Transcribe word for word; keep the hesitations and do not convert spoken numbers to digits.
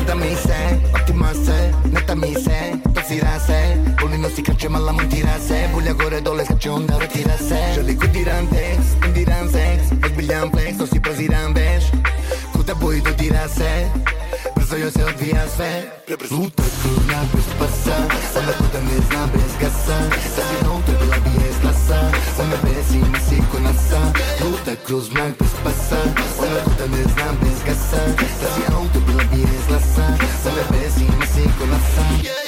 Neta mi se, ottima se, neta mi se, to si rase. Boli no si kače mala montira se. Bulja gore dole skače onda rotira se. Želi kudiran tekst, indiran seks. Ozbiljan flex, to si proziran veš. Kuda boji dodira se. Brzo joj se odvija sve. Luta kruna bez pasa. Ona kuda ne zna bez gasa. Sad je unutra bila bi je slasa. Ona bez ima si ko nasa. Luta kroz mrak bez pasa. Ona kuda ne zna bez gasa. Sad je unutra bila bi je slasa. Ona bez ima si ko nasa.